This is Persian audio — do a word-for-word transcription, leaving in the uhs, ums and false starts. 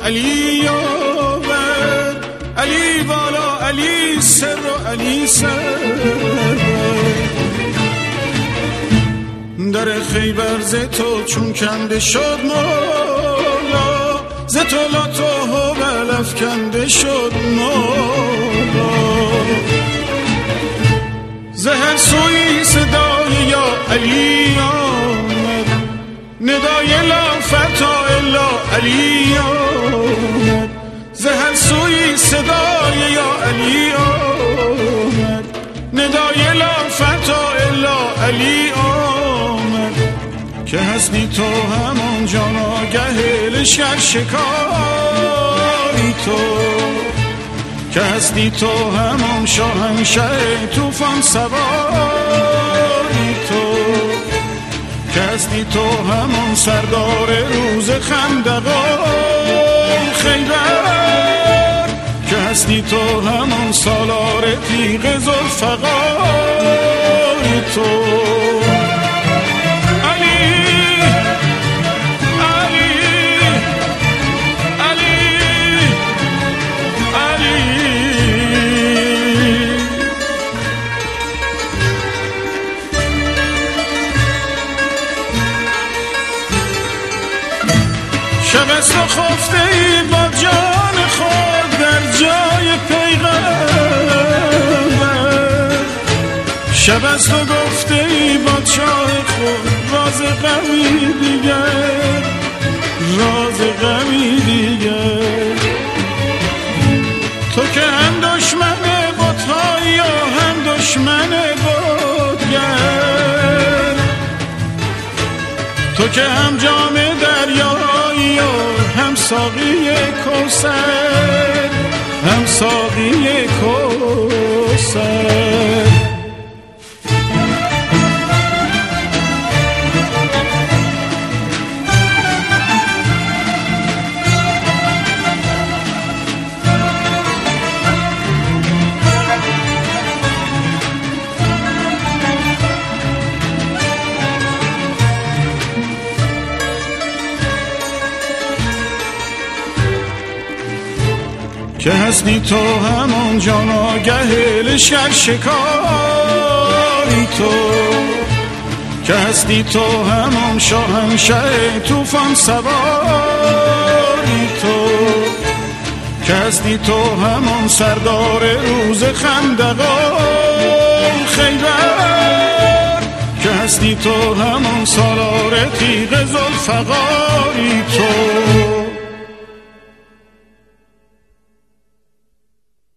علی یاور، علی والا، علی سر و علی سر. در خیبر ز تو چون کنده شد مولا، ز تو لطف و بلف کنده شد مولا. ز هر سوی صدای یا علی آمد، ندای لا فتا الا علی آمد. ز هر سوی صدای یا علی آمد، ندای لا فتا الا علی آمد. که هستی تو همان جان آگه لشکر شکاری تو، که هستی تو همان شاهنشه طوفان سواری تو، که هستی تو همان سردار روز خندقان خیبر، که هستی تو همان سالار تیغ ذوالفقار تو. شب است و خفته ای با جان خود در جای پیغمبر، شب است و گفته ای با چاه خود راز غمی دیگر، راز غمی دیگر. تو که هم دشمن بت‌های و هم دشمن بتگر، تو که هم جام دریایی و هم ساقی کوثر، هم ساقی کوثر. که هستی تو همان جان آگه لشکر شکاری تو، که هستی تو همان شاهنشه طوفان سواری تو، که هستی تو همان سردار روز خندقان خیبر، که هستی تو همان سالار تیغ ذوالفقاری تو.